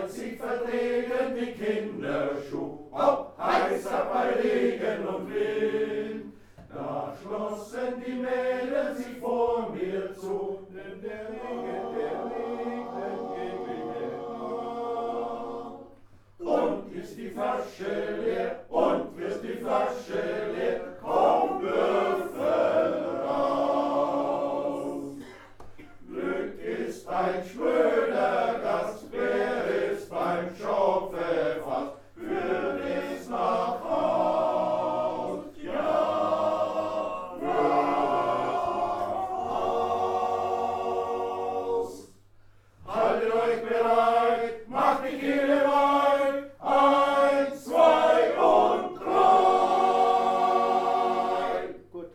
als ich verträgen die Kinderschuh, ob heißer bei Regen und Wind. Da schlossen die Mädel sich vor mir zu, denn der